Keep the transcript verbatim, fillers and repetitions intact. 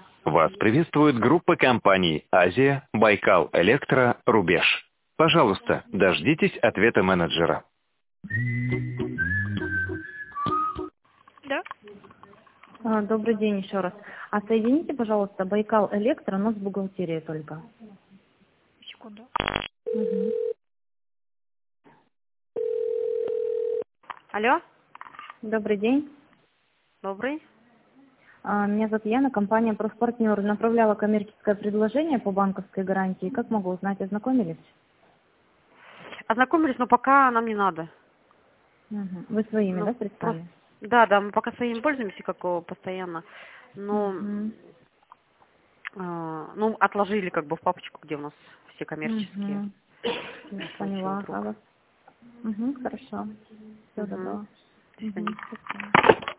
Вас приветствует группа компаний «Азия», «Байкал Электро», «Рубеж». Пожалуйста, дождитесь ответа менеджера. Да? А, Добрый день еще раз. А соедините, пожалуйста, Байкал Электро, но с бухгалтерией только. Секунду. Мгм. Алло, Добрый день. добрый. А, Меня зовут Яна, компания «Профпартнер» направляла коммерческое предложение по банковской гарантии. Как могу узнать, ознакомились? Ознакомились, но пока нам не надо. Мгм. Вы своими, Ну, да, просто... представили? Да, да, мы пока своим пользуемся как его постоянно. Но, Мгм. э, ну, отложили как бы в папочку, где у нас все коммерческие. Мгм. На случай Поняла. вдруг. А вас? Угу, хорошо. Всего Угу. доброго. До Угу. свидания. До свидания.